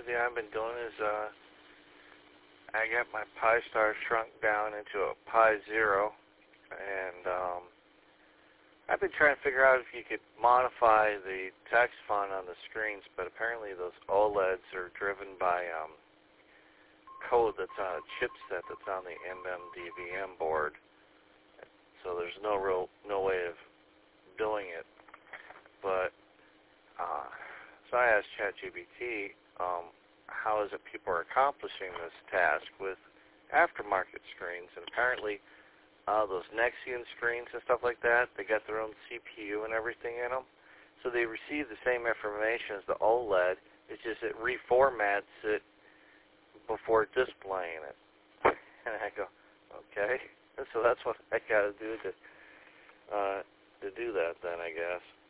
thing I've been doing is I got my Pi Star shrunk down into a Pi Zero, and I've been trying to figure out if you could modify the text font on the screens, but apparently those OLEDs are driven by code that's on a chipset that's on the MMDVM board, so there's no way of doing it. But so I asked ChatGPT, how is it people are accomplishing this task with aftermarket screens? And apparently, those Nexion screens and stuff like that, they got their own CPU and everything in them, so they receive the same information as the OLED. It's just it reformats it before displaying it. And I go, okay. So that's what I got to do to do that then, I guess.